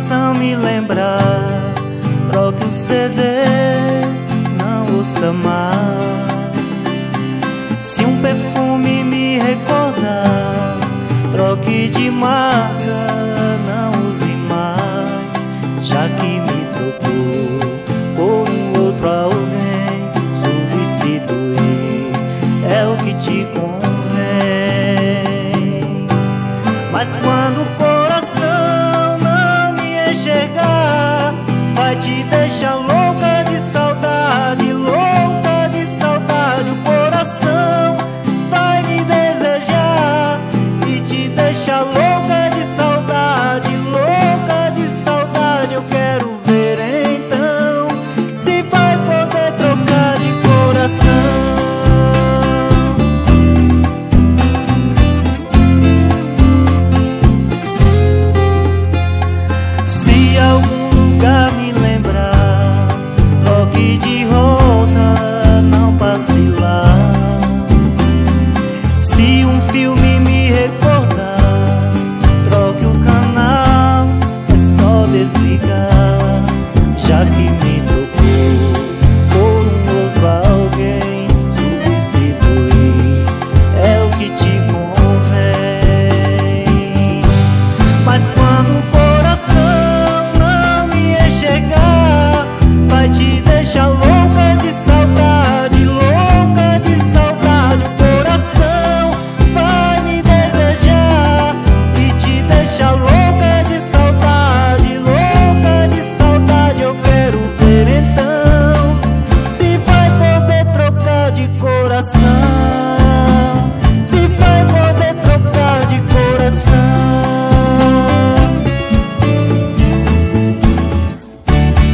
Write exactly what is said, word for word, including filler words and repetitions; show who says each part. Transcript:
Speaker 1: coração me lembrar, troque o C D, não ouça mais. Se um perfume me recordar, troque de marca, não use mais. Já que me trocou por um outro alguém, substituir é o que te convém. Mas quando o coração não me enxergar, vai te deixar louca de saudade, louca de saudade. O coração vai me desejar e te deixar louca de saudade, louca de saudade. Eu quero ver então se vai poder trocar de coração. Se algum lugar me lembrar, troque de rota, não passe lá. Se um filme